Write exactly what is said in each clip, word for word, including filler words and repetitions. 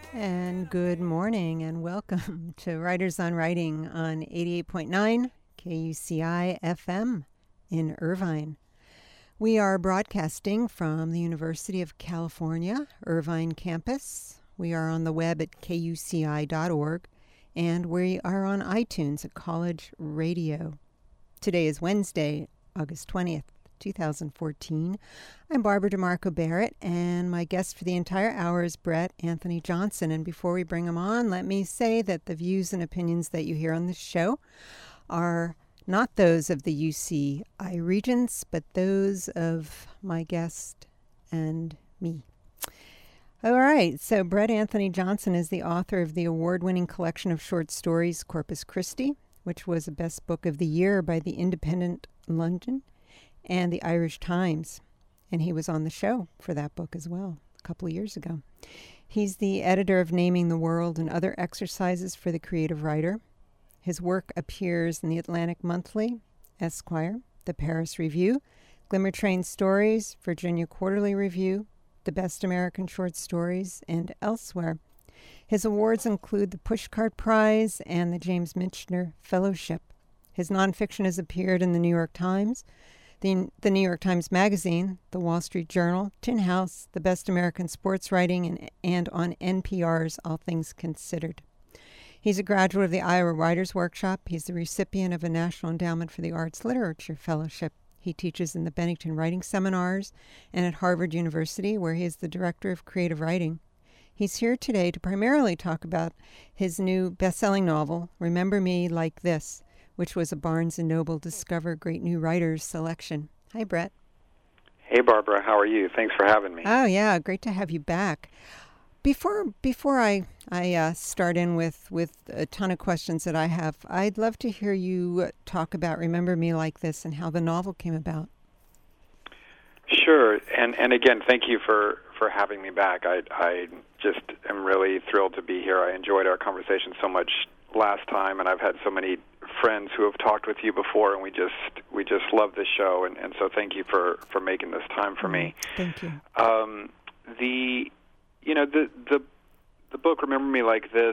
And good morning and welcome to Writers on Writing on eighty-eight point nine K U C I F M in Irvine. We are broadcasting from the University of California, Irvine campus. We are on the web at K U C I dot org, and we are on iTunes at College Radio. Today is Wednesday, August twentieth, two thousand fourteen. I'm Barbara DeMarco Barrett, and my guest for the entire hour is Brett Anthony Johnson. And before we bring him on, let me say that the views and opinions that you hear on this show are not those of the U C I Regents, but those of my guest and me. All right, so Brett Anthony Johnson is the author of the award-winning collection of short stories, Corpus Christi, which was a Best Book of the Year by the Independent London and the Irish Times. And he was on the show for that book as well a couple of years ago. He's the editor of Naming the World and Other Exercises for the Creative Writer. His work appears in the Atlantic Monthly, Esquire, the Paris Review, Glimmer Train Stories, Virginia Quarterly Review, the Best American Short Stories, and elsewhere. His awards include the Pushcart Prize and the James Michener Fellowship. His nonfiction has appeared in the New York Times, The, the New York Times Magazine, the Wall Street Journal, Tin House, the Best American Sports Writing, and, and on N P R's All Things Considered. He's a graduate of the Iowa Writers Workshop. He's the recipient of a National Endowment for the Arts Literature Fellowship. He teaches in the Bennington Writing Seminars and at Harvard University, where he is the director of creative writing. He's here today to primarily talk about his new best-selling novel, Remember Me Like This, which was a Barnes and Noble Discover Great New Writers selection. Hi, Brett. Hey, Barbara. How are you? Thanks for having me. Oh, yeah. Great to have you back. Before before I I uh, start in with, with a ton of questions that I have, I'd love to hear you talk about Remember Me Like This and how the novel came about. Sure. And and again, thank you for, for having me back. I, I just am really thrilled to be here. I enjoyed our conversation so much last time, and I've had so many friends who have talked with you before, and we just we just love this show, and, and so thank you for, for making this time for me. Thank you. Um, the you know the the the book Remember Me Like This,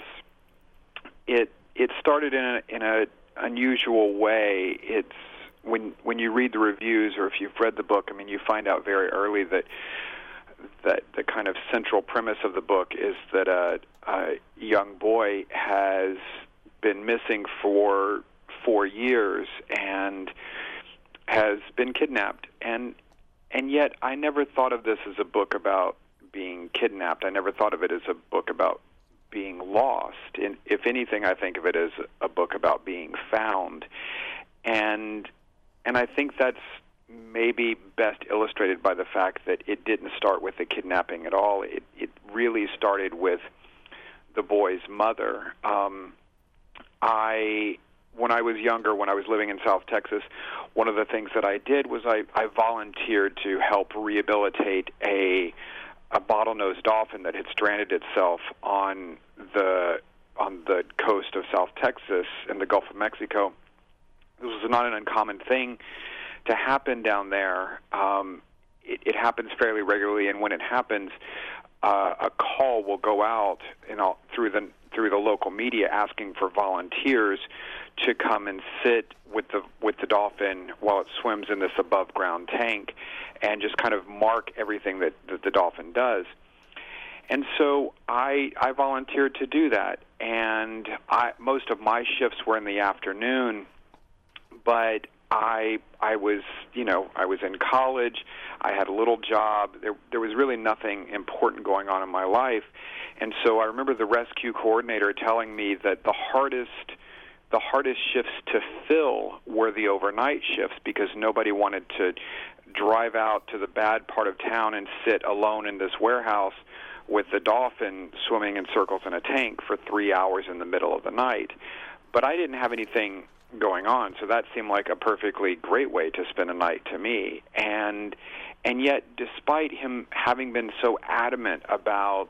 it it started in a in a unusual way. It's when when you read the reviews, or if you've read the book, I mean, you find out very early that that the kind of central premise of the book is that a, a young boy has been missing for four years and has been kidnapped. And and yet I never thought of this as a book about being kidnapped. I never thought of it as a book about being lost. And if anything, I think of it as a book about being found. And and I think that's maybe best illustrated by the fact that it didn't start with the kidnapping at all. It it really started with the boy's mother. Um, I, when I was younger, when I was living in South Texas, one of the things that I did was I, I volunteered to help rehabilitate a a bottlenose dolphin that had stranded itself on the on the coast of South Texas in the Gulf of Mexico. This was not an uncommon thing to happen down there. Um, it, it happens fairly regularly, and when it happens, uh, a call will go out you know, through the through the local media asking for volunteers to come and sit with the with the dolphin while it swims in this above ground tank, and just kind of mark everything that, that the dolphin does. And so I I volunteered to do that, and I, most of my shifts were in the afternoon, but I I was you know I was in college. I had a little job. There there was really nothing important going on in my life, and so I remember the rescue coordinator telling me that the hardest the hardest shifts to fill were the overnight shifts, because nobody wanted to drive out to the bad part of town and sit alone in this warehouse with the dolphin swimming in circles in a tank for three hours in the middle of the night. But I didn't have anything going on, so that seemed like a perfectly great way to spend a night to me. And and yet, despite him having been so adamant about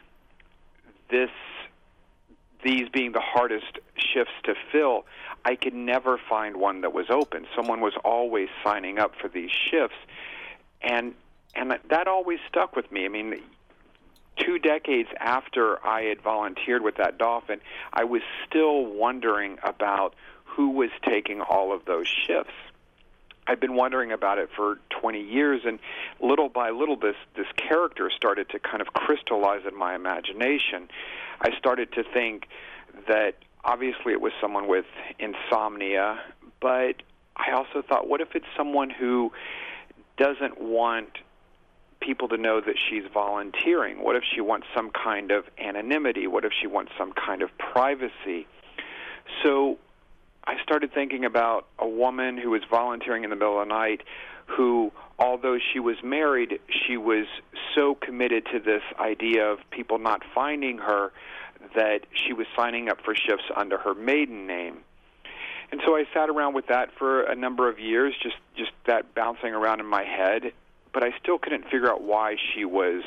this, these being the hardest shifts to fill, I could never find one that was open. Someone was always signing up for these shifts, and and that always stuck with me. I mean, two decades after I had volunteered with that dolphin, I was still wondering about who was taking all of those shifts. I've been wondering about it for twenty years, and little by little this, this character started to kind of crystallize in my imagination. I started to think that obviously it was someone with insomnia, but I also thought, what if it's someone who doesn't want people to know that she's volunteering? What if she wants some kind of anonymity? What if she wants some kind of privacy? So I started thinking about a woman who was volunteering in the middle of the night who, although she was married, she was so committed to this idea of people not finding her that she was signing up for shifts under her maiden name. And so I sat around with that for a number of years, just, just that bouncing around in my head, but I still couldn't figure out why she was,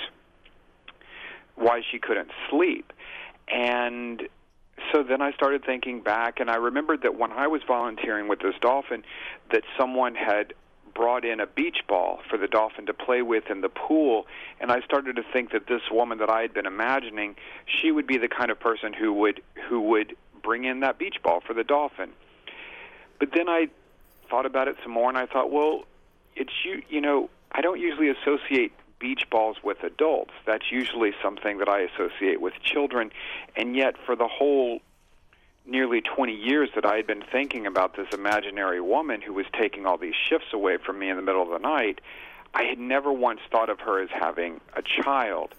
why she couldn't sleep. And so then I started thinking back, and I remembered that when I was volunteering with this dolphin, that someone had brought in a beach ball for the dolphin to play with in the pool, and I started to think that this woman that I had been imagining, she would be the kind of person who would who would bring in that beach ball for the dolphin. But then I thought about it some more, and I thought, well, it's you, you know, I don't usually associate beach balls with adults. That's usually something that I associate with children, and yet for the whole nearly twenty years that I had been thinking about this imaginary woman who was taking all these shifts away from me in the middle of the night, I had never once thought of her as having a child.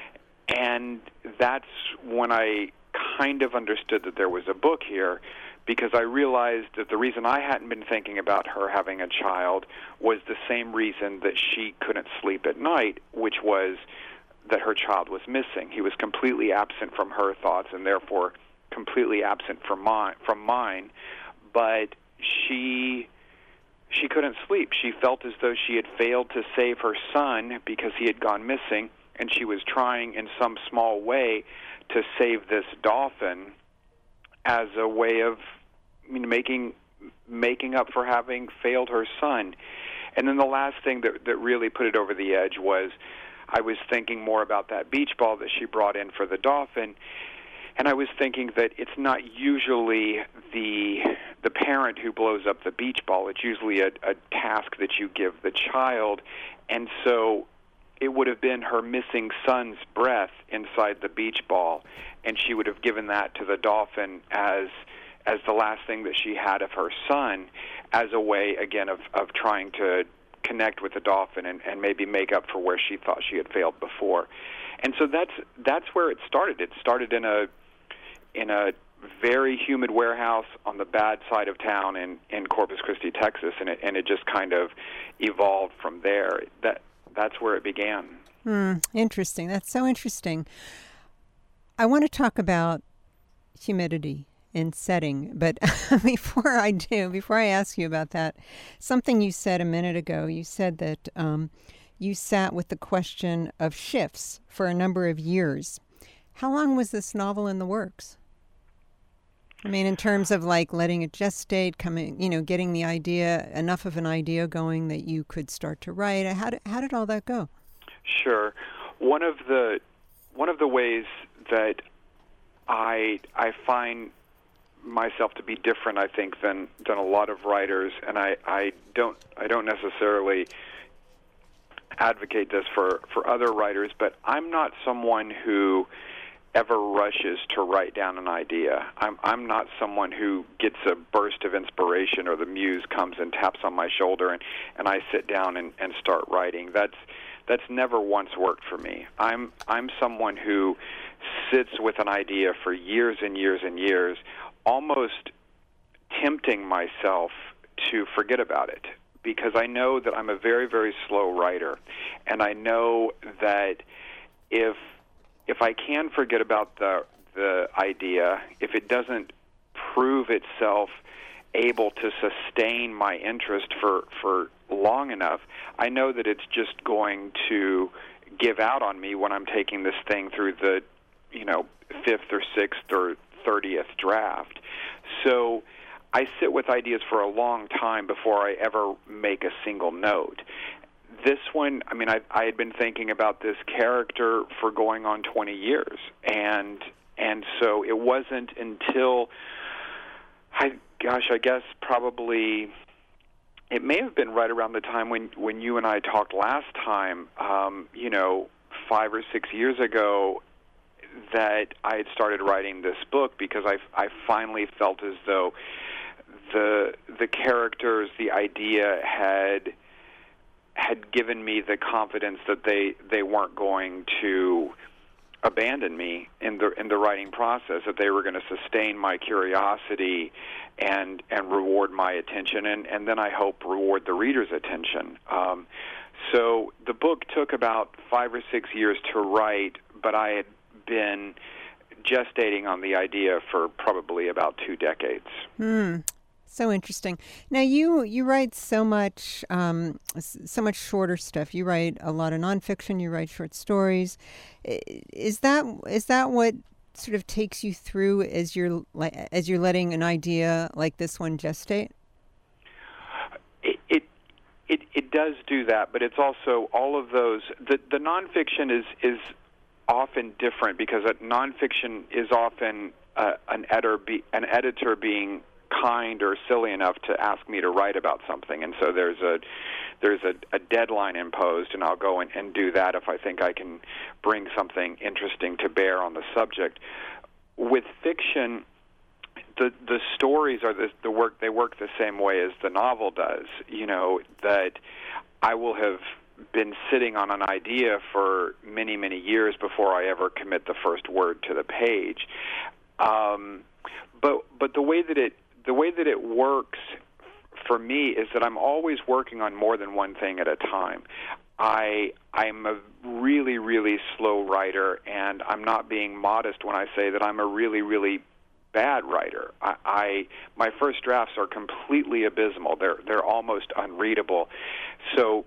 And that's when I kind of understood that there was a book here, because I realized that the reason I hadn't been thinking about her having a child was the same reason that she couldn't sleep at night, which was that her child was missing. He was completely absent from her thoughts and therefore completely absent from mine, from mine. But she she couldn't sleep. She felt as though she had failed to save her son because he had gone missing, and she was trying in some small way to save this dolphin as a way of you know, making making up for having failed her son. And then the last thing that, that really put it over the edge was I was thinking more about that beach ball that she brought in for the dolphin, and I was thinking that it's not usually the the parent who blows up the beach ball. It's usually a, a task that you give the child, and so it would have been her missing son's breath inside the beach ball, and she would have given that to the dolphin as as the last thing that she had of her son, as a way, again, of, of trying to connect with the dolphin and, and maybe make up for where she thought she had failed before. And so that's that's where it started. It started in a in a very humid warehouse on the bad side of town in, in Corpus Christi, Texas, and it and it just kind of evolved from there. That that's where it began. Hmm, interesting. That's so interesting. I want to talk about humidity in setting, but before I do, before I ask you about that, something you said a minute ago, you said that um, you sat with the question of shifts for a number of years. How long was this novel in the works? I mean, in terms of like letting it gestate, coming, you know, getting the idea, enough of an idea going that you could start to write. How did, how did all that go? Sure. One of the one of the ways that I I find myself to be different, I think, than than a lot of writers, and I, I don't I don't necessarily advocate this for, for other writers, but I'm not someone who ever rushes to write down an idea. I'm I'm not someone who gets a burst of inspiration or the muse comes and taps on my shoulder and, and I sit down and, and start writing. That's that's never once worked for me. I'm I'm someone who sits with an idea for years and years and years, almost tempting myself to forget about it, because I know that I'm a very, very slow writer, and I know that if if I can forget about the the idea, if it doesn't prove itself able to sustain my interest for, for long enough, I know that it's just going to give out on me when I'm taking this thing through the, you know, fifth or sixth or thirtieth draft. So I sit with ideas for a long time before I ever make a single note. this one, I mean, I, I had been thinking about this character for going on twenty years, and and so it wasn't until, I gosh, I guess probably, it may have been right around the time when, when you and I talked last time, um, you know, five or six years ago, that I had started writing this book, because I, I finally felt as though the the characters, the idea had had given me the confidence that they, they weren't going to abandon me in the in the writing process, that they were going to sustain my curiosity and and reward my attention, and, and then I hope reward the reader's attention. Um, so the book took about five or six years to write, but I had been gestating on the idea for probably about two decades. Hmm. So interesting. Now you you write so much um, so much shorter stuff. You write a lot of nonfiction. You write short stories. Is that is that what sort of takes you through as you're as you're letting an idea like this one gestate? It it it, it does do that, but it's also all of those. The the nonfiction is is often different, because a nonfiction is often uh, an editor be, an editor being kind or silly enough to ask me to write about something, and so there's a there's a, a deadline imposed, and I'll go in and do that if I think I can bring something interesting to bear on the subject. With fiction, the the stories are the the work they work the same way as the novel does. You know, that I will have been sitting on an idea for many many years before I ever commit the first word to the page. Um, but but the way that it The way that it works for me is that I'm always working on more than one thing at a time. I I'm a really, really slow writer, and I'm not being modest when I say that I'm a really, really bad writer. I, I my first drafts are completely abysmal. They're they're almost unreadable. So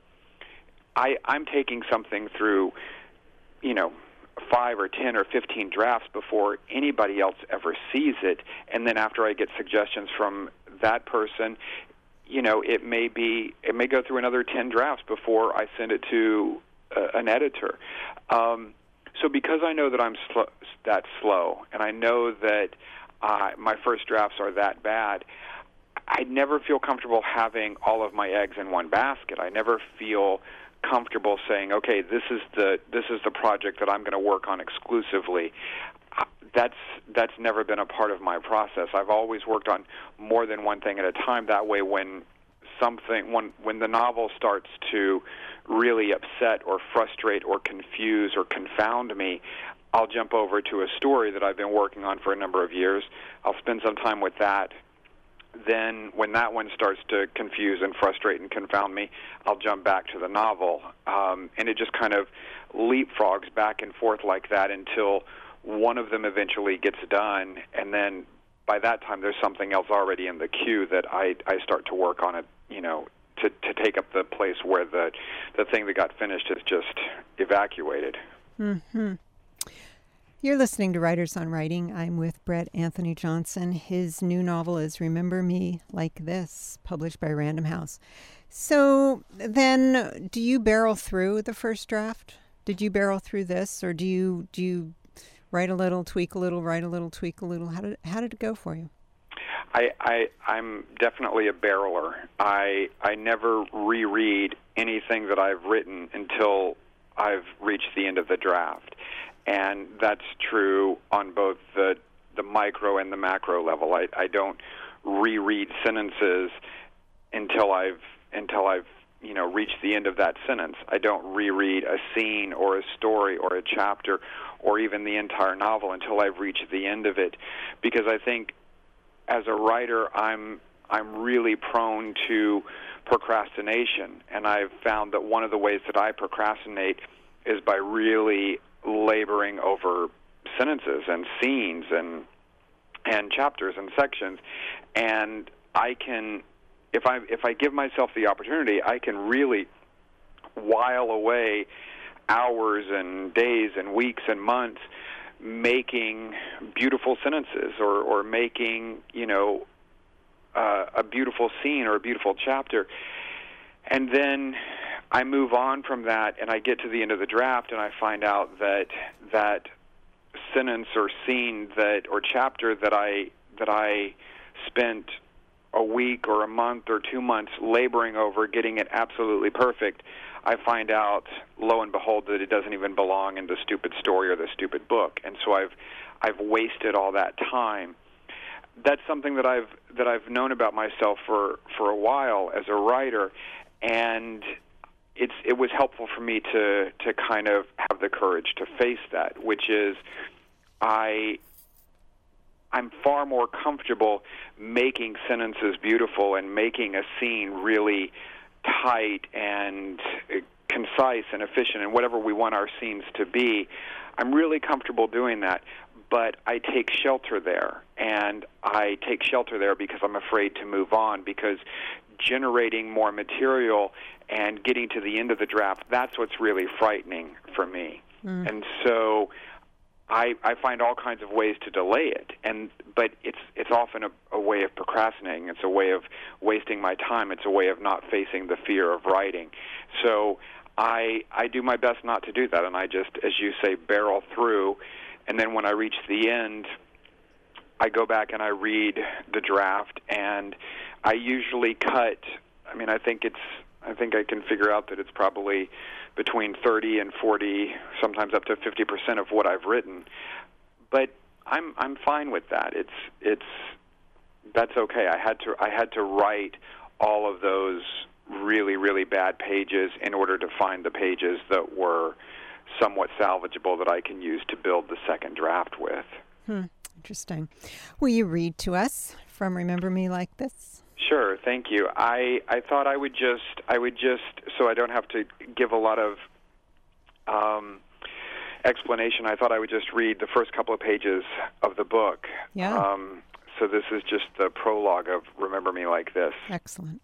I I'm taking something through, you know, five or ten or fifteen drafts before anybody else ever sees it, and then after I get suggestions from that person, you know, it may be it may go through another ten drafts before I send it to uh, an editor. Um, so because I know that I'm sl- that slow, and I know that uh, my first drafts are that bad, I never feel comfortable having all of my eggs in one basket. I never feel comfortable saying, okay, this is the this is the project that I'm going to work on exclusively. That's that's never been a part of my process. I've always worked on more than one thing at a time. That way, when something when when the novel starts to really upset or frustrate or confuse or confound me, I'll jump over to a story that I've been working on for a number of years. I'll spend some time with that. Then when that one starts to confuse and frustrate and confound me, I'll jump back to the novel. Um, and it just kind of leapfrogs back and forth like that until one of them eventually gets done. And then by that time, there's something else already in the queue that I, I start to work on it, you know, to, to take up the place where the, the thing that got finished is just evacuated. Mm-hmm. You're listening to Writers on Writing. I'm with Brett Anthony Johnson. His new novel is Remember Me Like This, published by Random House. So then, do you barrel through the first draft? Did you barrel through this, or do you do you write a little, tweak a little, write a little, tweak a little? How did how did it go for you? I, I I'm definitely a barreler. I I never reread anything that I've written until I've reached the end of the draft. And that's true on both the the micro and the macro level. I, I don't reread sentences until I've until I've you know reached the end of that sentence. I don't reread a scene or a story or a chapter or even the entire novel until I've reached the end of it, because I think as a writer I'm I'm really prone to procrastination, and I've found that one of the ways that I procrastinate is by really laboring over sentences and scenes and and chapters and sections. And I can, if I if I give myself the opportunity, I can really while away hours and days and weeks and months making beautiful sentences or or making you know uh, a beautiful scene or a beautiful chapter. And then I move on from that, and I get to the end of the draft, and I find out that that sentence or scene that or chapter that I that I spent a week or a month or two months laboring over, getting it absolutely perfect, I find out, lo and behold, that it doesn't even belong in the stupid story or the stupid book, and so I've I've wasted all that time. That's something that I've that I've known about myself for, for a while as a writer, and it's it was helpful for me to to kind of have the courage to face that, which is I I'm far more comfortable making sentences beautiful and making a scene really tight and concise and efficient and whatever we want our scenes to be. I'm really comfortable doing that, but I take shelter there, and I take shelter there because I'm afraid to move on, because generating more material and getting to the end of the draft, that's what's really frightening for me. Mm. And so I, I find all kinds of ways to delay it, and but it's it's often a, a way of procrastinating. It's a way of wasting my time. It's a way of not facing the fear of writing. So I I do my best not to do that, and I just, as you say, barrel through. And then when I reach the end, I go back and I read the draft, and I usually cut. I mean, I think it's. I think I can figure out that it's probably between thirty and forty, sometimes up to fifty percent of what I've written. But I'm I'm fine with that. It's it's that's okay. I had to I had to write all of those really really bad pages in order to find the pages that were somewhat salvageable that I can use to build the second draft with. Hmm. Interesting. Will you read to us from Remember Me Like This? Sure, thank you. I, I thought I would just I would just so I don't have to give a lot of um, explanation. I thought I would just read the first couple of pages of the book. Yeah. Um, so this is just the prologue of Remember Me Like This. Excellent.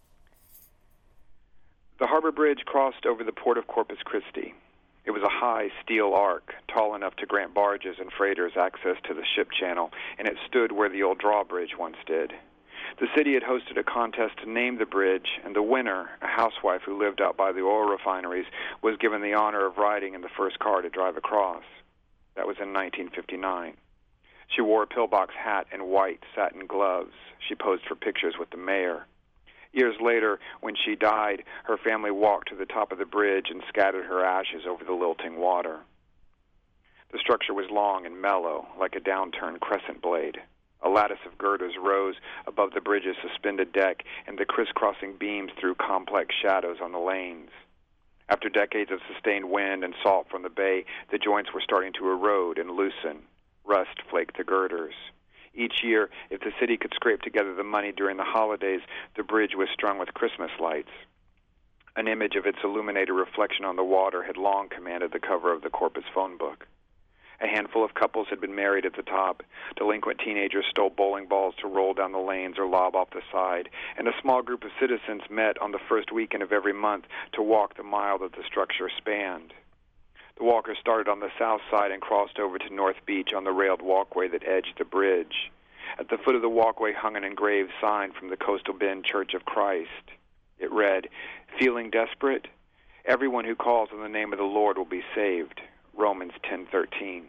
The harbor bridge crossed over the port of Corpus Christi. It was a high steel arch, tall enough to grant barges and freighters access to the ship channel, and it stood where the old drawbridge once did. The city had hosted a contest to name the bridge, and the winner, a housewife who lived out by the oil refineries, was given the honor of riding in the first car to drive across. That was in nineteen fifty-nine. She wore a pillbox hat and white satin gloves. She posed for pictures with the mayor. Years later, when she died, her family walked to the top of the bridge and scattered her ashes over the lilting water. The structure was long and mellow, like a downturned crescent blade. A lattice of girders rose above the bridge's suspended deck, and the crisscrossing beams threw complex shadows on the lanes. After decades of sustained wind and salt from the bay, the joints were starting to erode and loosen. Rust flaked the girders. Each year, if the city could scrape together the money during the holidays, the bridge was strung with Christmas lights. An image of its illuminated reflection on the water had long commanded the cover of the Corpus phone book. A handful of couples had been married at the top. Delinquent teenagers stole bowling balls to roll down the lanes or lob off the side, and a small group of citizens met on the first weekend of every month to walk the mile that the structure spanned. The walkers started on the south side and crossed over to North Beach on the railed walkway that edged the bridge. At the foot of the walkway hung an engraved sign from the Coastal Bend Church of Christ. It read, "Feeling desperate? Everyone who calls on the name of the Lord will be saved." Romans ten thirteen.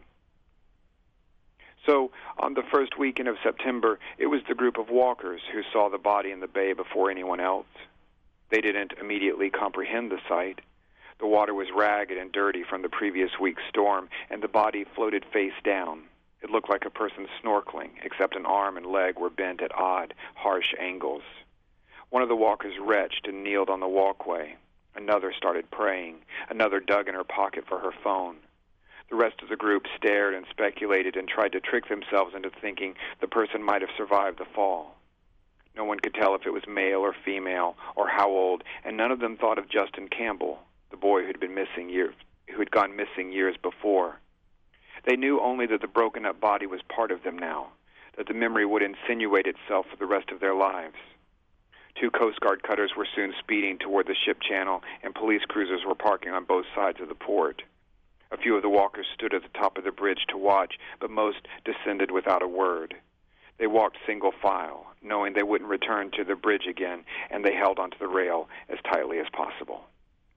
So, on the first weekend of September, it was the group of walkers who saw the body in the bay before anyone else. They didn't immediately comprehend the sight. The water was ragged and dirty from the previous week's storm, and the body floated face down. It looked like a person snorkeling, except an arm and leg were bent at odd, harsh angles. One of the walkers retched and kneeled on the walkway. Another started praying. Another dug in her pocket for her phone. The rest of the group stared and speculated and tried to trick themselves into thinking the person might have survived the fall. No one could tell if it was male or female or how old, and none of them thought of Justin Campbell, the boy who'd been missing years, who had gone missing years before. They knew only that the broken-up body was part of them now, that the memory would insinuate itself for the rest of their lives. Two Coast Guard cutters were soon speeding toward the ship channel, and police cruisers were parking on both sides of the port. A few of the walkers stood at the top of the bridge to watch, but most descended without a word. They walked single file, knowing they wouldn't return to the bridge again, and they held onto the rail as tightly as possible.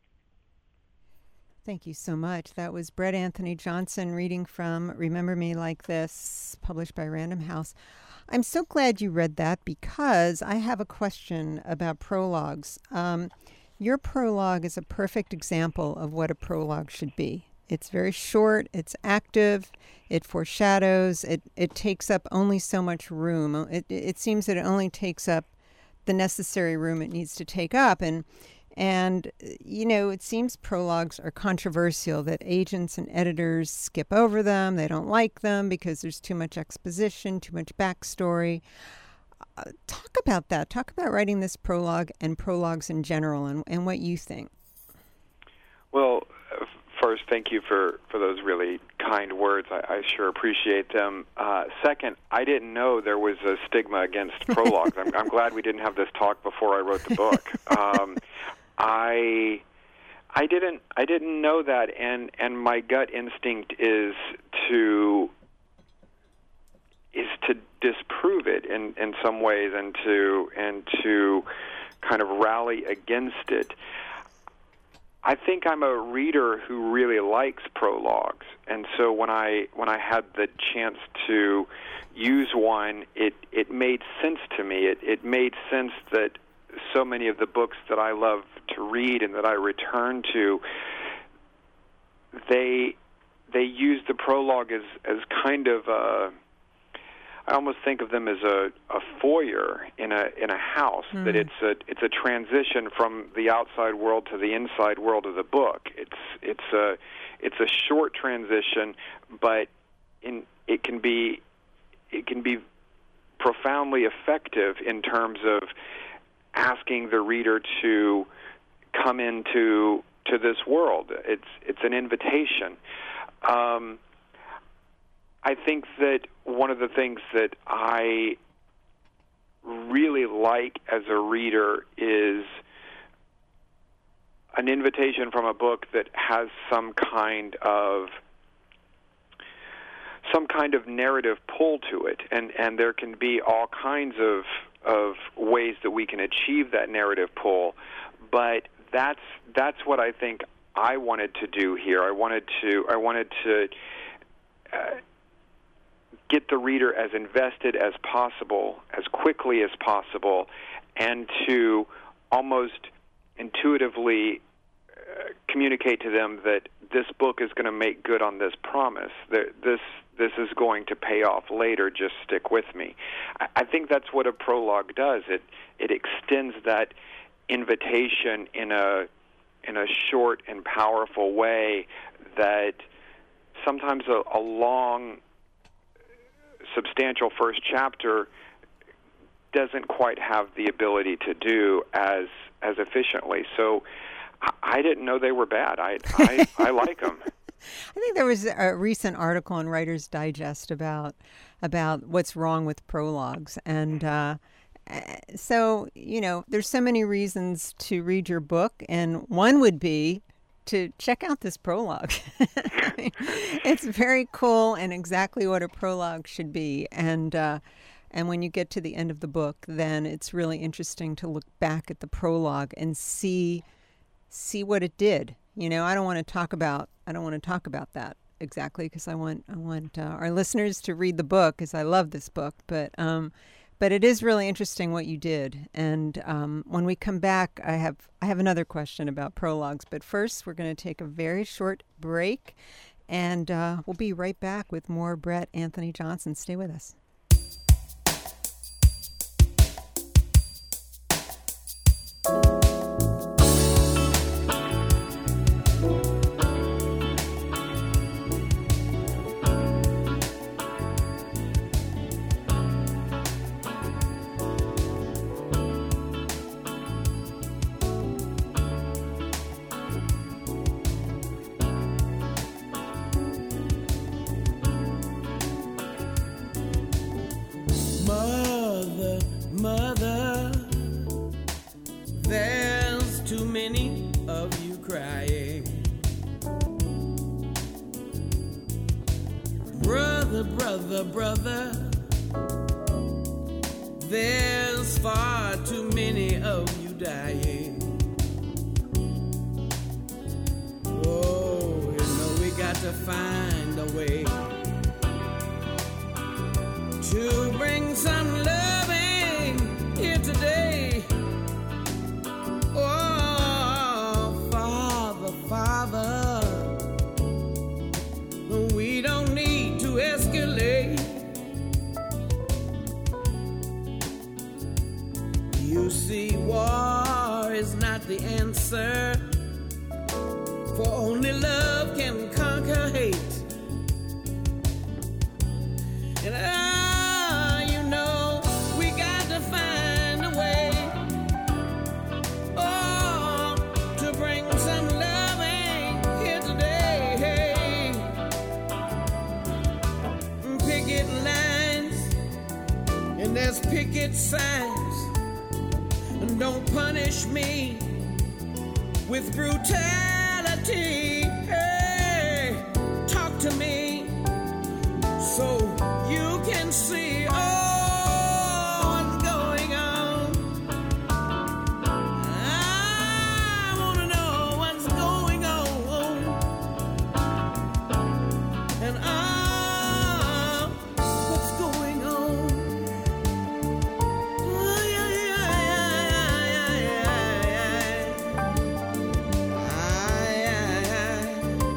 Thank you so much. That was Brett Anthony Johnson reading from Remember Me Like This, published by Random House. I'm so glad you read that because I have a question about prologues. Um, your prologue is a perfect example of what a prologue should be. It's very short, it's active, it foreshadows, it, it takes up only so much room. It, it seems that it only takes up the necessary room it needs to take up. And, and you know, it seems prologues are controversial, that agents and editors skip over them. They don't like them because there's too much exposition, too much backstory. Uh, talk about that. Talk about writing this prologue and prologues in general and, and what you think. Well, first, thank you for, for those really kind words. I, I sure appreciate them. Uh, second, I didn't know there was a stigma against prologues. I'm, I'm glad we didn't have this talk before I wrote the book. Um, I I didn't I didn't know that, and, and my gut instinct is to is to disprove it in, in some ways, and to and to kind of rally against it. I think I'm a reader who really likes prologues, and so when I when I had the chance to use one, it, it made sense to me. It it made sense that so many of the books that I love to read and that I return to, they they use the prologue as as kind of a, I almost think of them as a, a foyer in a in a house. Mm. That it's a it's a transition from the outside world to the inside world of the book. It's it's a it's a short transition, but in it can be it can be profoundly effective in terms of asking the reader to come into to this world. It's it's an invitation. Um, I think that one of the things that I really like as a reader is an invitation from a book that has some kind of some kind of narrative pull to it, and, and there can be all kinds of of ways that we can achieve that narrative pull, but that's that's what I think I wanted to do here. I wanted to I wanted to uh, get the reader as invested as possible, as quickly as possible, and to almost intuitively uh, communicate to them that this book is going to make good on this promise. That this this is going to pay off later. Just stick with me. I, I think that's what a prologue does. It it extends that invitation in a in a short and powerful way that sometimes a, a long, substantial first chapter doesn't quite have the ability to do as as efficiently. So I, I didn't know they were bad. I I, I like them. I think there was a recent article in Writer's Digest about about what's wrong with prologues, and uh, so you know, there's so many reasons to read your book, and one would be to check out this prologue. I mean, it's very cool and exactly what a prologue should be, and uh, and when you get to the end of the book, then it's really interesting to look back at the prologue and see see what it did. You know, I don't want to talk about I don't want to talk about that exactly because I want I want uh, our listeners to read the book because I love this book. But um, but it is really interesting what you did. And um, when we come back, I have I have another question about prologues. But first, we're going to take a very short break, and uh, we'll be right back with more Brett Anthony Johnson. Stay with us. Brother, brother, there's far too many of you dying. Oh, to find a way to bring some loving here today. Oh, Father, Father, we don't need to escalate. You see, war is not the answer, for only love can conquer hate. And ah, you know, we got to find a way, oh, to bring some loving here today. Picket lines, and there's picket signs. And don't punish me with brutality. Hey, talk to me so you can see, oh, what's going on. I want to know what's going on. And ah, what's going on. Oh, yeah, yeah, yeah, yeah, yeah. Ah, yeah, yeah.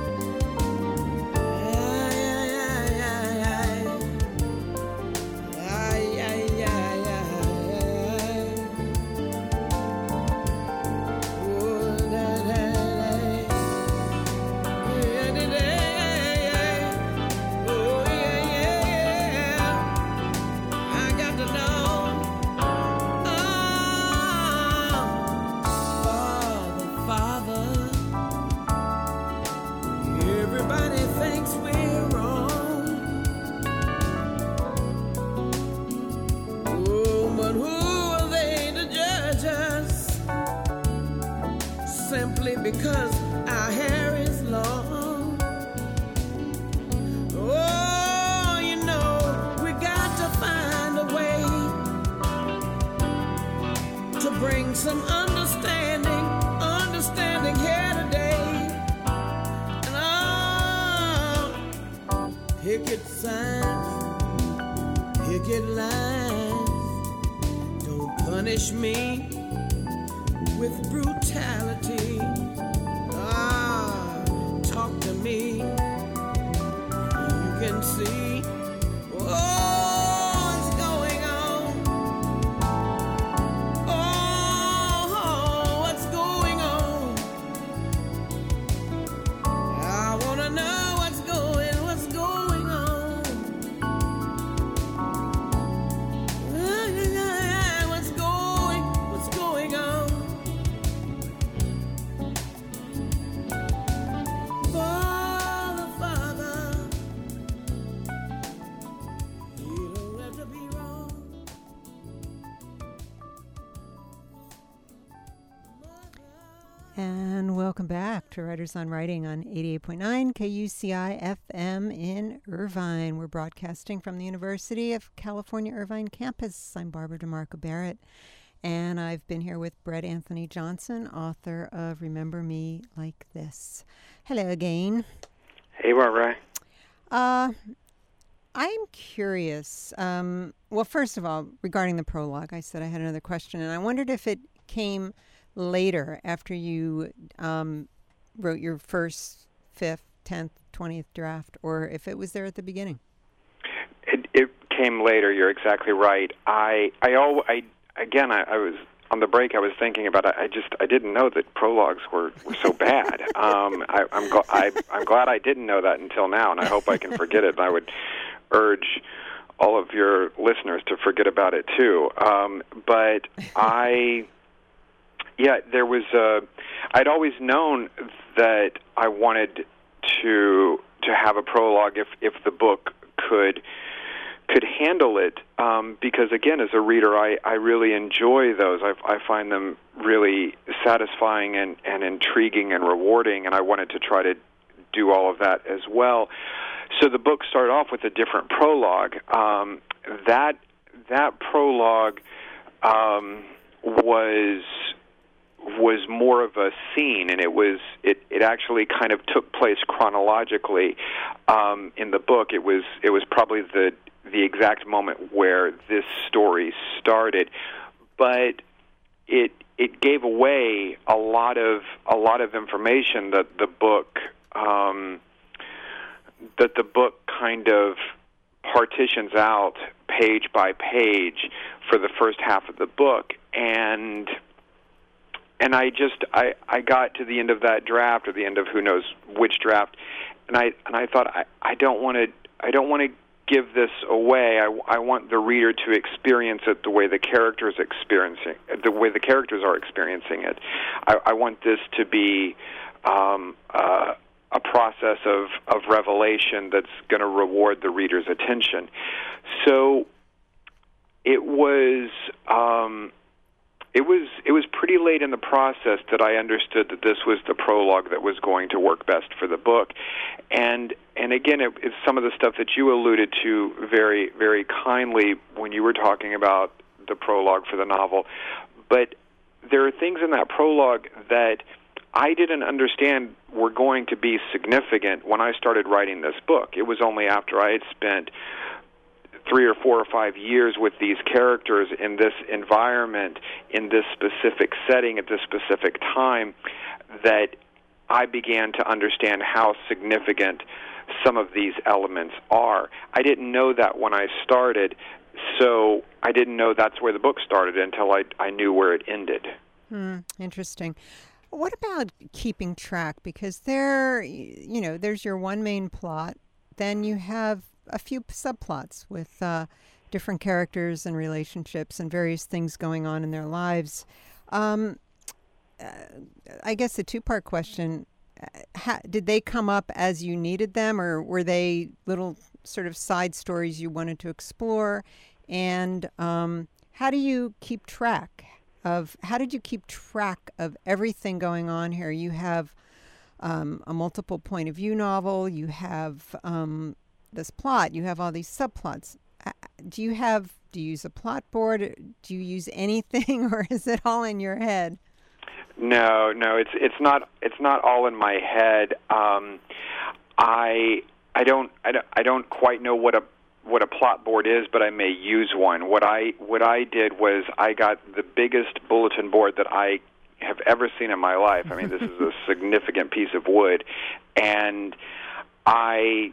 Everybody thinks we're wrong. Oh, but who are they to judge us? Simply because our hair is long. Oh, you know, we got to find a way to bring some understanding, understanding here today. Picket signs, picket lines, don't punish me with brutality. Ah, talk to me, you can see, oh, what's going on. Oh, what's going on. I want to know what's going, what's going on. What's going, what's going on? Father, Father, you don't have to be wrong. And welcome back to Writers on Writing on eighty-eight point nine K U C I F M in Irvine. We're broadcasting from the University of California Irvine campus. I'm Barbara DeMarco Barrett, and I've been here with Brett Anthony Johnson, author of Remember Me Like This. Hello again. Hey, Barbara. Uh, I'm curious. Um, well, first of all, regarding the prologue, I said I had another question, and I wondered if it came later after you um, wrote your first, fifth, tenth, twentieth draft, or if it was there at the beginning. It, it came later. You're exactly right. I, I, al- I again, I, I was on the break. I was thinking about. I, I just, I didn't know that prologues were, were so bad. um, I, I'm, gl- I, I'm glad I didn't know that until now, and I hope I can forget it. And I would urge all of your listeners to forget about it too. Um, but I. Yeah, there was a. I'd always known that I wanted to to have a prologue if if the book could could handle it, um, because again, as a reader, I, I really enjoy those. I, I find them really satisfying and, and intriguing and rewarding, and I wanted to try to do all of that as well. So the book started off with a different prologue. Um, that that prologue um, was was more of a scene, and it was it, it actually kind of took place chronologically um, in the book. It was it was probably the the exact moment where this story started, but it it gave away a lot of a lot of information that the book um, that the book kind of partitions out page by page for the first half of the book, and and I just I, I got to the end of that draft, or the end of who knows which draft, and I and I thought I, I don't want to I don't want to give this away. I, I want the reader to experience it the way the characters experiencing the way the characters are experiencing it. I, I want this to be um, uh, a process of, of revelation that's going to reward the reader's attention. So it was um, it was it was pretty late in the process that I understood that this was the prologue that was going to work best for the book, and and again, it, it's some of the stuff that you alluded to very very kindly when you were talking about the prologue for the novel. But there are things in that prologue that I didn't understand were going to be significant when I started writing this book. It was only after I had spent three or four or five years with these characters in this environment, in this specific setting, at this specific time, that I began to understand how significant some of these elements are. I didn't know that when I started, so I didn't know that's where the book started until I, I knew where it ended. Hmm, interesting. What about keeping track? Because there, you know, there's your one main plot, then you have a few subplots with uh, different characters and relationships and various things going on in their lives. Um, uh, I guess a two-part question. How, did they come up as you needed them, or were they little sort of side stories you wanted to explore? And um, how do you keep track of, how did you keep track of everything going on here? You have um, a multiple point of view novel, you have um, this plot, you have all these subplots. Uh, do you have, do you use a plot board? Do you use anything, or is it all in your head? No, no, it's it's not it's not all in my head. Um, I I don't I don't I don't quite know what a what a plot board is, but I may use one. What I what I did was I got the biggest bulletin board that I have ever seen in my life. I mean, this is a significant piece of wood, and I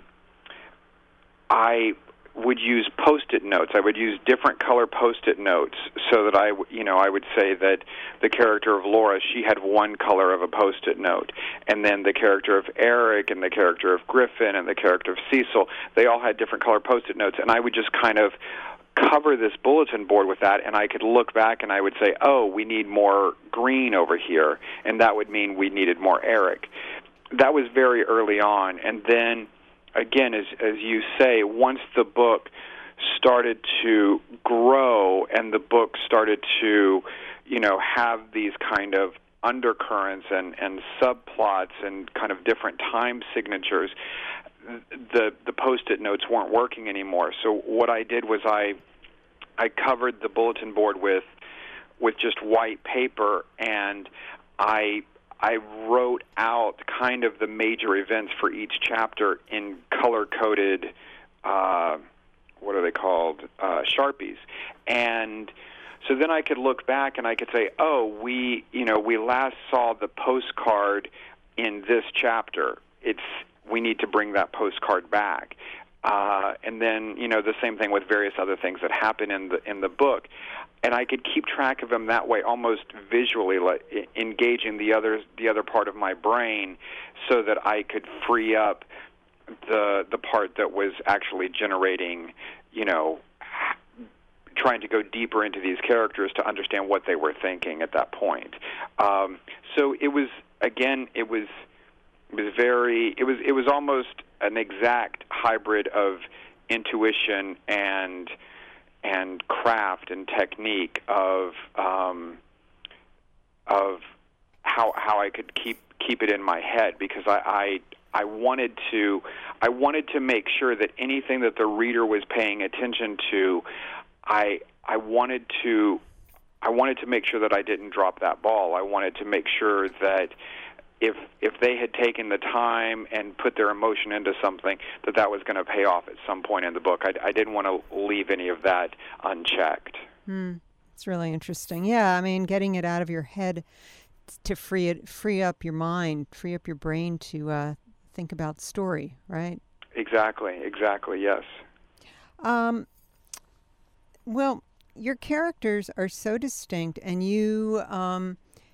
I would use Post-it notes. I would use different color Post-it notes so that I, you know, I would say that the character of Laura, she had one color of a Post-it note, and then the character of Eric and the character of Griffin and the character of Cecil, they all had different color Post-it notes, and I would just kind of cover this bulletin board with that, and I could look back and I would say, oh, we need more green over here, and that would mean we needed more Eric. That was very early on, and then again, as as you say, once the book started to grow and the book started to, you know, have these kind of undercurrents and, and subplots and kind of different time signatures, the the Post-it notes weren't working anymore. So what I did was I I covered the bulletin board with with just white paper, and I I wrote out kind of the major events for each chapter in color-coded, uh, what are they called, uh, Sharpies. And so then I could look back and I could say, oh, we, you know, we last saw the postcard in this chapter. It's, we need to bring that postcard back. Uh, and then, you know, the same thing with various other things that happen in the in the book. And I could keep track of them that way, almost visually, like engaging the other the other part of my brain, so that I could free up the the part that was actually generating, you know, trying to go deeper into these characters to understand what they were thinking at that point. Um, so it was again, it was it was very it was it was almost an exact hybrid of intuition and and craft and technique of um, of how how I could keep keep it in my head, because I, I I wanted to I wanted to make sure that anything that the reader was paying attention to, I I wanted to I wanted to make sure that I didn't drop that ball. I wanted to make sure that if if they had taken the time and put their emotion into something, that that was going to pay off at some point in the book. I, I didn't want to leave any of that unchecked. Hmm. It's really interesting. Yeah, I mean, getting it out of your head to free it, free up your mind, free up your brain to uh, think about story, right? Exactly, exactly, yes. Um, well, your characters are so distinct, and you um,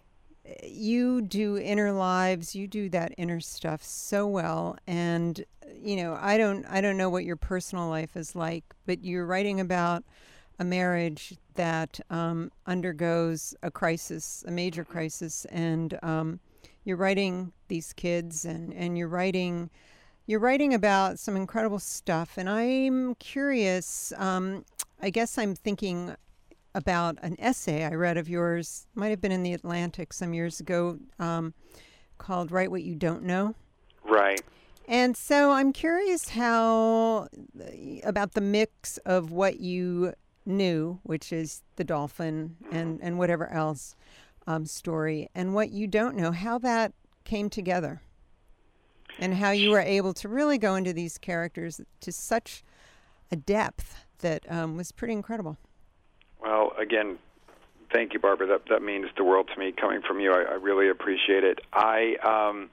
you do inner lives, you do that inner stuff so well. And you know, I don't I don't know what your personal life is like, but you're writing about a marriage that um, undergoes a crisis, a major crisis, and um, you're writing these kids, and, and you're writing you're writing about some incredible stuff. And I'm curious. Um, I guess I'm thinking about an essay I read of yours, might have been in the Atlantic some years ago, um, called "Write What You Don't Know." Right. And so I'm curious how about the mix of what you knew, which is the dolphin and, and whatever else um, story, and what you don't know, how that came together, and how you were able to really go into these characters to such a depth that um, was pretty incredible. Well, again, thank you, Barbara. That that means the world to me coming from you. I, I really appreciate it. I um,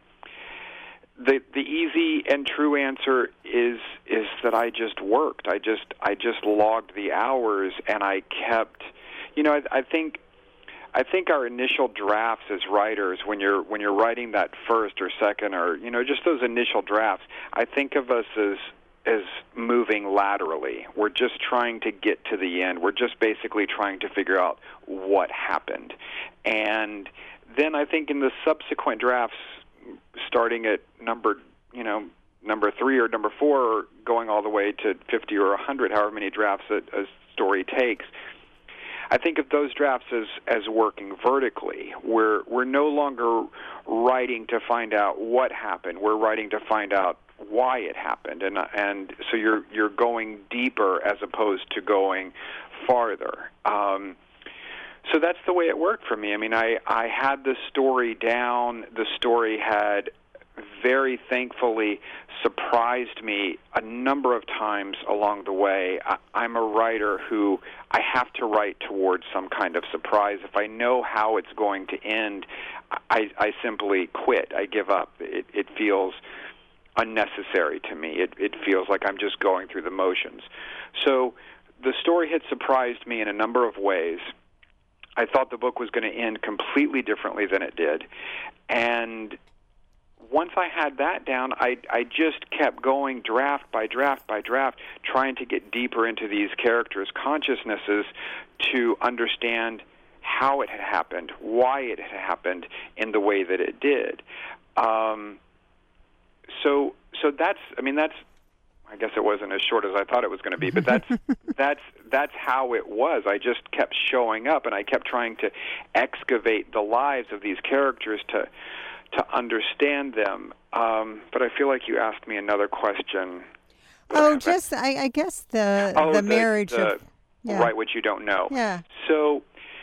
the the easy and true answer is is that I just worked. I just I just logged the hours, and I kept. You know, I, I think I think our initial drafts as writers, when you're when you're writing that first or second, or you know, just those initial drafts, I think of us as is moving laterally. We're just trying to get to the end. We're just basically trying to figure out what happened. And then I think in the subsequent drafts, starting at number, you know, number three or number four, or going all the way to fifty or one hundred, however many drafts a, a story takes, I think of those drafts as, as working vertically. We're, we're no longer writing to find out what happened. We're writing to find out why it happened, and and so you're you're going deeper as opposed to going farther. Um, so that's the way it worked for me. I mean, I, I had the story down. The story had very thankfully surprised me a number of times along the way. I, I'm a writer who I have to write towards some kind of surprise. If I know how it's going to end, I, I simply quit. I give up. It, it feels unnecessary to me. It, it feels like I'm just going through the motions. So the story had surprised me in a number of ways. I thought the book was going to end completely differently than it did. And once I had that down, I, I just kept going draft by draft by draft, trying to get deeper into these characters' consciousnesses to understand how it had happened, why it had happened in the way that it did. Um, So, so that's. I mean, that's. I guess it wasn't as short as I thought it was going to be, but that's that's that's how it was. I just kept showing up, and I kept trying to excavate the lives of these characters to to understand them. Um, but I feel like you asked me another question. Oh, just I, I guess the oh, the, the marriage the, of yeah. Write What You Don't Know. Yeah. So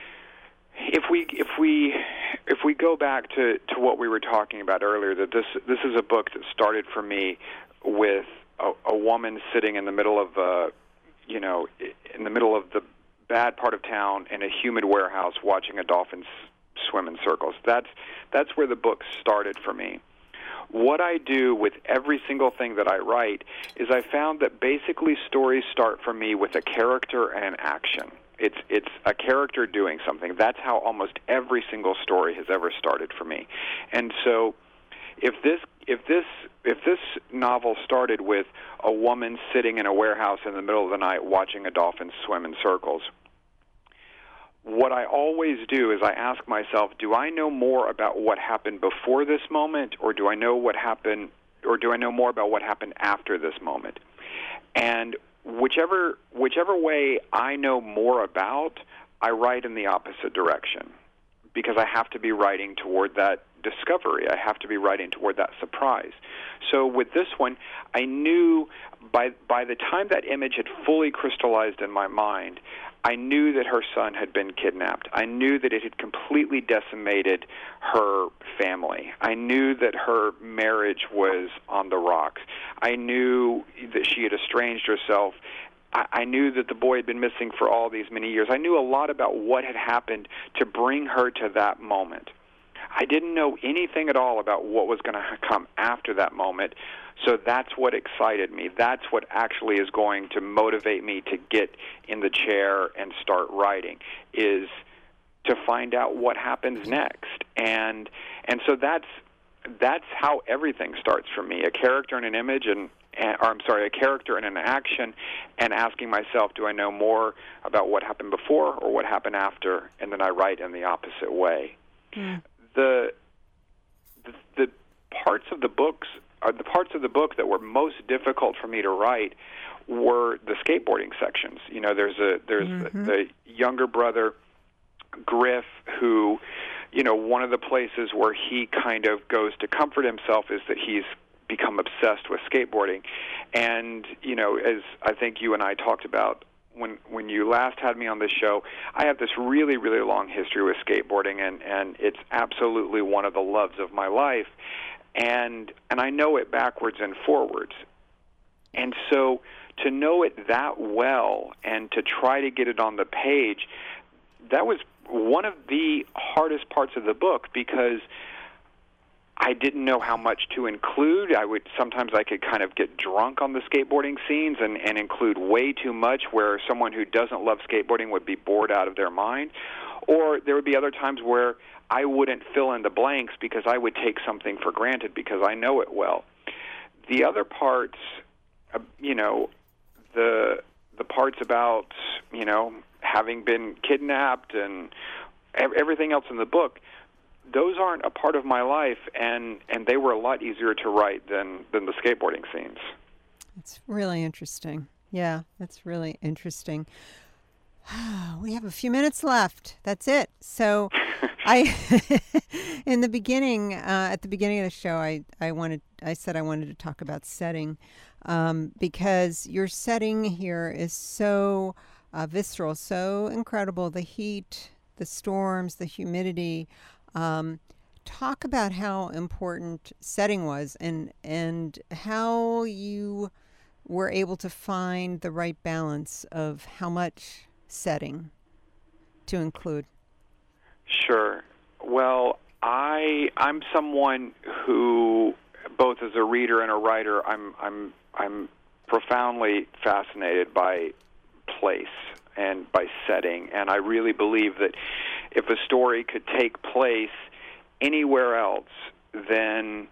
if we if we if we go back to, to what we were talking about earlier, that this this is a book that started for me with a, a woman sitting in the middle of uh, you know in the middle of the bad part of town in a humid warehouse watching a dolphin s- swim in circles. That's that's where the book started for me. What I do with every single thing that I write is I found that basically stories start for me with a character and an action. It's it's a character doing something. That's how almost every single story has ever started for me. And so if this if this if this novel started with a woman sitting in a warehouse in the middle of the night watching a dolphin swim in circles, what I always do is I ask myself, do I know more about what happened before this moment, or do I know what happened or do I know more about what happened after this moment? And Whichever whichever way I know more about, I write in the opposite direction, because I have to be writing toward that discovery. I have to be writing toward that surprise. So with this one, I knew by by the time that image had fully crystallized in my mind, I knew that her son had been kidnapped. I knew that it had completely decimated her family. I knew that her marriage was on the rocks. I knew that she had estranged herself. I, I knew that the boy had been missing for all these many years. I knew a lot about what had happened to bring her to that moment. I didn't know anything at all about what was going to come after that moment. So that's what excited me. That's what actually is going to motivate me to get in the chair and start writing, is to find out what happens next. And and so that's that's how everything starts for me, a character and an image, and, and or I'm sorry, a character and an action, and asking myself, do I know more about what happened before or what happened after? And then I write in the opposite way. Mm. The, the the parts of the books are the parts of the book that were most difficult for me to write were the skateboarding sections. You know, there's a there's mm-hmm. the, the younger brother, Griff, who, you know, one of the places where he kind of goes to comfort himself is that he's become obsessed with skateboarding. And, you know, as I think you and I talked about when when you last had me on this show, I have this really, really long history with skateboarding, and, and it's absolutely one of the loves of my life. And and I know it backwards and forwards. And so to know it that well and to try to get it on the page, that was one of the hardest parts of the book, because I didn't know how much to include. I would sometimes I could kind of get drunk on the skateboarding scenes and, and include way too much, where someone who doesn't love skateboarding would be bored out of their mind. Or there would be other times where I wouldn't fill in the blanks because I would take something for granted because I know it well. The other parts, uh, you know, the the parts about, you know, having been kidnapped and everything else in the book, those aren't a part of my life, and, and they were a lot easier to write than, than the skateboarding scenes. It's really interesting. Yeah, that's really interesting. We have a few minutes left. That's it. So I, in the beginning, uh, at the beginning of the show, I, I wanted, I said I wanted to talk about setting, um, because your setting here is so uh, visceral, so incredible. The heat, the storms, the humidity. Um, talk about how important setting was, and and how you were able to find the right balance of how much setting to include. Sure. Well, I I'm someone who, both as a reader and a writer, I'm I'm I'm profoundly fascinated by place and by setting, and I really believe that if a story could take place anywhere else, then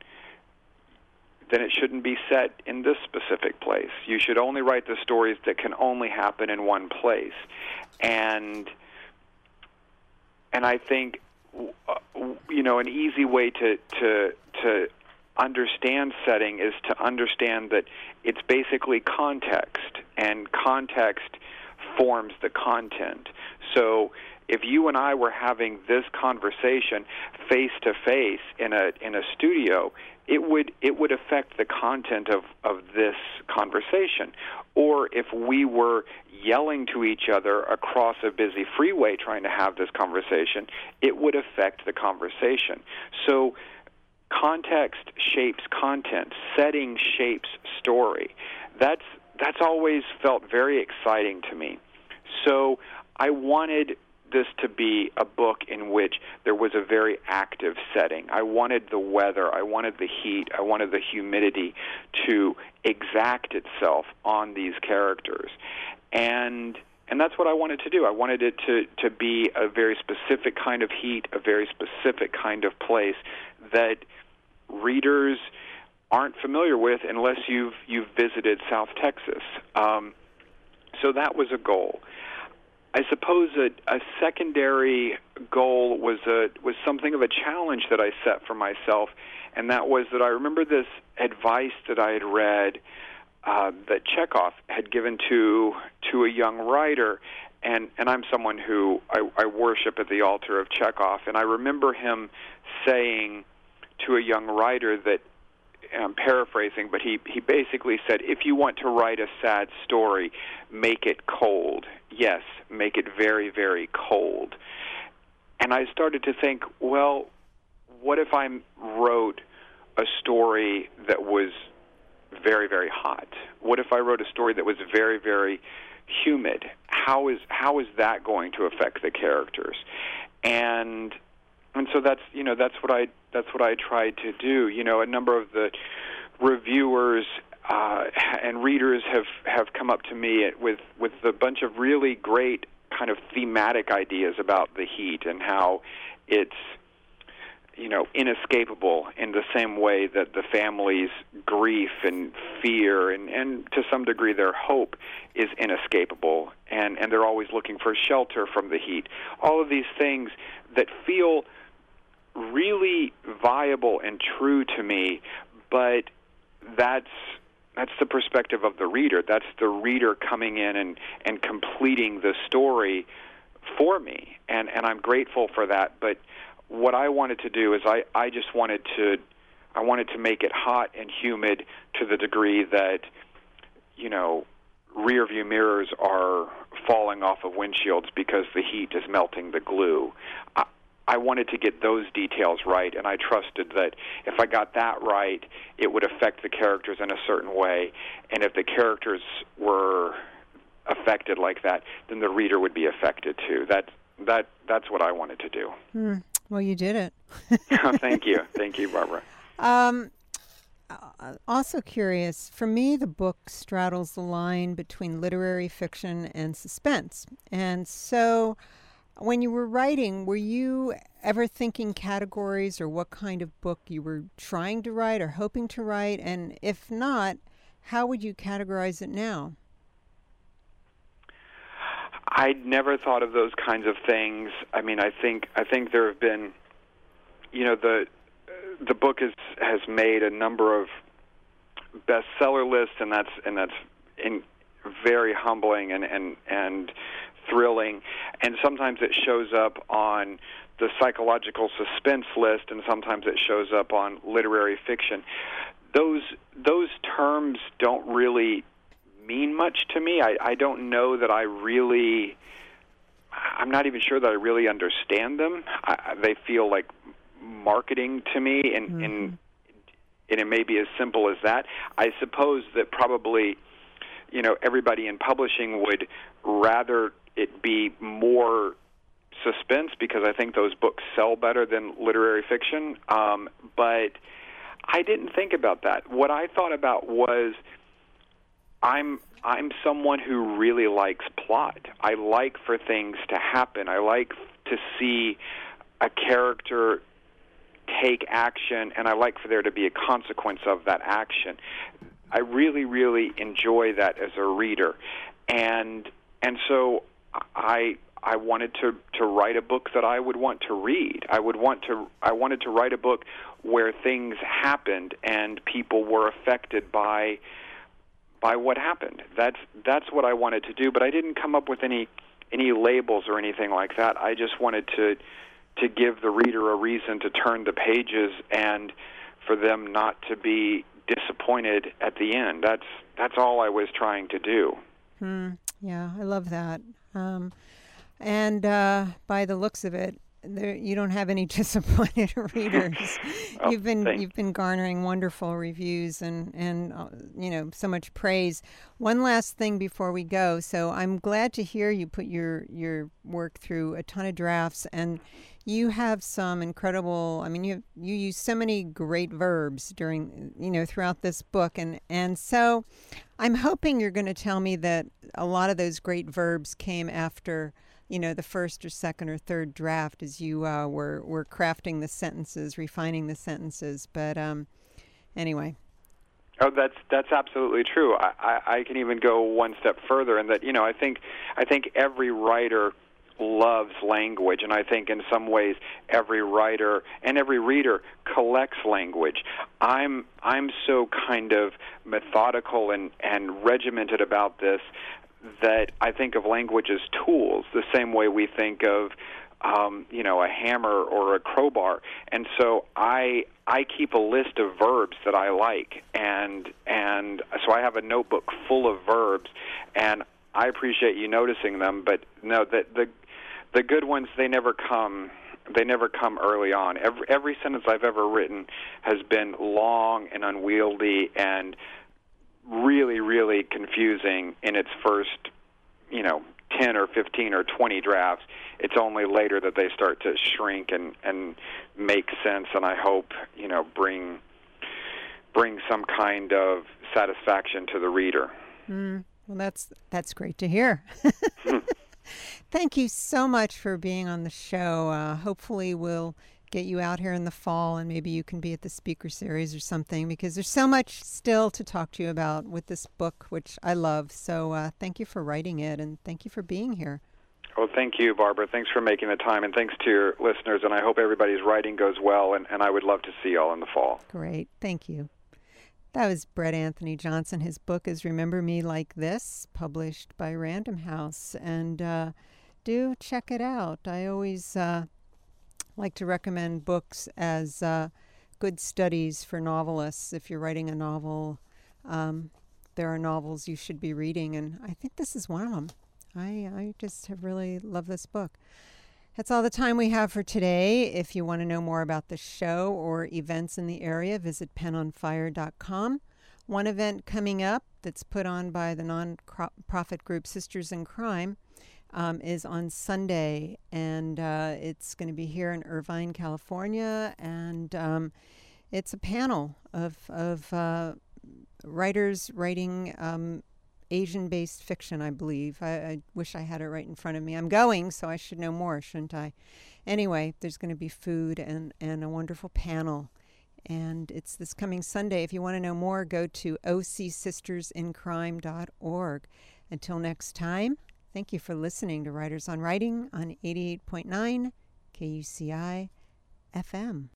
then it shouldn't be set in this specific place. You should only write the stories that can only happen in one place. And and I think, you know, an easy way to to to understand setting is to understand that it's basically context, and context forms the content. So if you and I were having this conversation face to face in a in a studio, it would it would affect the content of, of this conversation. Or if we were yelling to each other across a busy freeway trying to have this conversation, it would affect the conversation. So context shapes content, setting shapes story. That's that's always felt very exciting to me. So I wanted this to be a book in which there was a very active setting. I wanted the weather, I wanted the heat, I wanted the humidity to exact itself on these characters. And and that's what I wanted to do. I wanted it to, to be a very specific kind of heat, a very specific kind of place that readers aren't familiar with unless you've you've visited South Texas. Um, so that was a goal. I suppose a, a secondary goal was a was something of a challenge that I set for myself, and that was that I remember this advice that I had read uh, that Chekhov had given to to a young writer, and, and I'm someone who I, I worship at the altar of Chekhov, and I remember him saying, to a young writer that, I'm paraphrasing, but he, he basically said, if you want to write a sad story, make it cold. Yes, make it very, very cold. And I started to think, well, what if I wrote a story that was very, very hot? What if I wrote a story that was very, very humid? How is how is that going to affect the characters? And and so that's you know that's what I that's what I tried to do. You know, a number of the reviewers uh, and readers have, have come up to me with with a bunch of really great kind of thematic ideas about the heat and how it's, you know, inescapable in the same way that the family's grief and fear and, and to some degree their hope is inescapable, and, and they're always looking for shelter from the heat. All of these things that feel really viable and true to me, but that's that's the perspective of the reader. That's the reader coming in and, and completing the story for me, and, and I'm grateful for that. But what I wanted to do is I, I just wanted to I wanted to make it hot and humid to the degree that, you know, rear view mirrors are falling off of windshields because the heat is melting the glue. I, I wanted to get those details right, and I trusted that if I got that right, it would affect the characters in a certain way, and if the characters were affected like that, then the reader would be affected too. That that that's what I wanted to do. Mm. Well, you did it. Thank you. Thank you, Barbara. Um, also curious, for me, the book straddles the line between literary fiction and suspense. And so when you were writing, were you ever thinking categories or what kind of book you were trying to write or hoping to write? And if not, how would you categorize it now? I'd never thought of those kinds of things. I mean, I think I think there have been, you know, the the book is, has made a number of bestseller lists, and that's and that's in, very humbling and, and and thrilling. And sometimes it shows up on the psychological suspense list, and sometimes it shows up on literary fiction. Those those terms don't really mean much to me. I, I don't know that I really, I'm not even sure that I really understand them. I, they feel like marketing to me, and, mm-hmm. and, and it may be as simple as that. I suppose that probably, you know, everybody in publishing would rather it be more suspense because I think those books sell better than literary fiction. Um, but I didn't think about that. What I thought about was I'm I'm someone who really likes plot. I like for things to happen. I like to see a character take action, and I like for there to be a consequence of that action. I really, really enjoy that as a reader, and and so I I wanted to, to write a book that I would want to read. I would want to I wanted to write a book where things happened and people were affected by by what happened. That's that's what I wanted to do, but I didn't come up with any any labels or anything like that. I just wanted to to give the reader a reason to turn the pages and for them not to be disappointed at the end. That's that's all I was trying to do. Hmm. Yeah, I love that. Um, and uh, by the looks of it, there, you don't have any disappointed readers. oh, you've been thanks. you've been garnering wonderful reviews and and uh, you know, so much praise. One last thing before we go. So I'm glad to hear you put your your work through a ton of drafts, and you have some incredible. I mean, you you use so many great verbs during you know throughout this book, and and so I'm hoping you're going to tell me that a lot of those great verbs came after, you know, the first or second or third draft as you uh, were, were crafting the sentences, refining the sentences. But um, anyway. Oh, that's that's absolutely true. I, I, I can even go one step further, in that, you know, I think I think every writer loves language, and I think in some ways every writer and every reader collects language. I'm I'm so kind of methodical and, and regimented about this that I think of language as tools, the same way we think of um, you know, a hammer or a crowbar. And so I I keep a list of verbs that I like, and and so I have a notebook full of verbs, and I appreciate you noticing them. But no, the the the good ones, they never come. They never come early on. Every every sentence I've ever written has been long and unwieldy and really, really confusing in its first, you know, ten or fifteen or twenty drafts. It's only later that they start to shrink and, and make sense, and I hope, you know, bring bring some kind of satisfaction to the reader. Mm, well, that's that's great to hear. Thank you so much for being on the show. Uh, hopefully we'll get you out here in the fall, and maybe you can be at the speaker series or something, because there's so much still to talk to you about with this book, which I love. So uh, thank you for writing it, and thank you for being here. Well, thank you, Barbara. Thanks for making the time, and thanks to your listeners, and I hope everybody's writing goes well, and, and I would love to see you all in the fall. Great. Thank you. That was Brett Anthony Johnson. His book is Remember Me Like This, published by Random House, and uh, do check it out. I always uh, like to recommend books as uh, good studies for novelists. If you're writing a novel, um, there are novels you should be reading, and I think this is one of them. I, I just have really loved this book. That's all the time we have for today. If you want to know more about the show or events in the area, visit pen on fire dot com. One event coming up that's put on by the non-profit group Sisters in Crime um, is on Sunday, and uh, it's going to be here in Irvine, California, and um, it's a panel of, of uh, writers writing um, Asian-based fiction, I believe. I, I wish I had it right in front of me. I'm going, so I should know more, shouldn't I? Anyway, there's going to be food and, and a wonderful panel. And it's this coming Sunday. If you want to know more, go to o c sisters in crime dot org. Until next time, thank you for listening to Writers on Writing on eighty-eight point nine K U C I F M.